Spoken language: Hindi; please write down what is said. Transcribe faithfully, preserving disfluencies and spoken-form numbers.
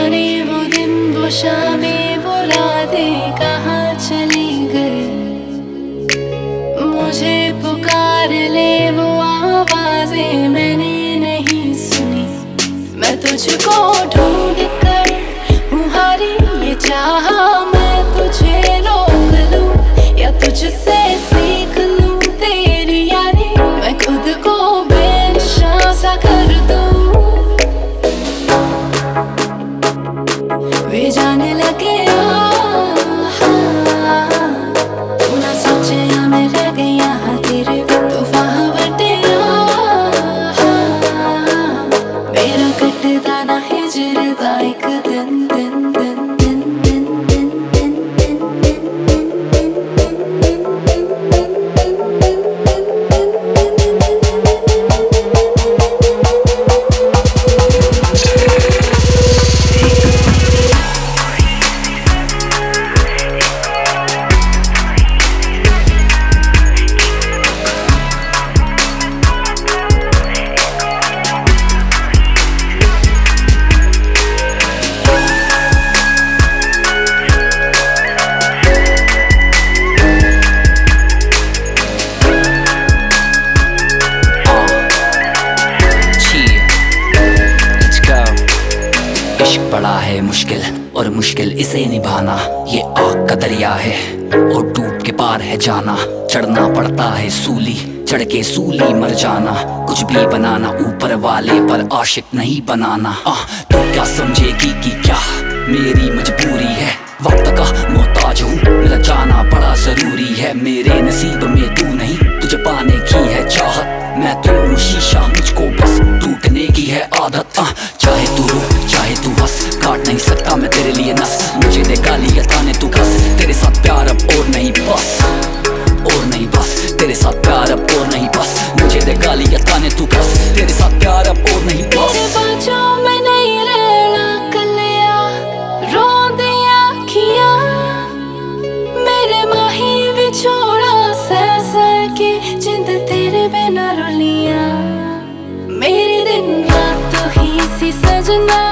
जाने वो दिन वो शामें वो रातें कहाँ चली गई। मुझे पुकार ले वो आवाजें मैंने नहीं सुनी। मैं तुझको ढूंढ कर हूँ हारी, ये चाहा मैं तुझे रोक लूं या तुझसे सीख लूं तेरी यारी। मैं खुद को बेनिशान सा कर दूं। वे जाने लगे तू ना सोचे मैं रह गई यहाँ तेरे तूफान बटे। मेरा कटदा ना हिजरदा एक दिन दिन दिन दिन दिन दिन दिन बड़ा है मुश्किल और मुश्किल इसे निभाना। ये आग का दरिया है और डूब के पार है जाना। चढ़ना पड़ता है सूली, चढ़ के सूली मर जाना। कुछ भी बनाना ऊपर वाले पर आशिक नहीं बनाना। आ, तू क्या समझेगी कि क्या मेरी मजबूरी है। वक्त का मोहताज हूँ, मेरा जाना बड़ा जरूरी है। मेरे नसीब में तू नहीं, तुझे पाने की है चाहत। मैं तो हूँ शीशा, मुझको बस टूटने की है आदत। आ, चाहे तू रो चाहे तू हंस, काट नहीं सकता मैं तेरे लिए नस। मुझे दे गाली या ताने तू कस, तेरे साथ प्यार अब और नहीं बस, और नहीं बस। तेरे साथ प्यार अब और नहीं बस, मुझे दे गाली या ताने तू कस, तेरे साथ प्यार अब और नहीं बस। तेरे बाजों में नहीं रहना कलिया, रो दिया किया मेरे माही भी छोड़ा सह सह के जिंद तेरे बिना रुलिया। मेरे दिन रात तो ही सी सजना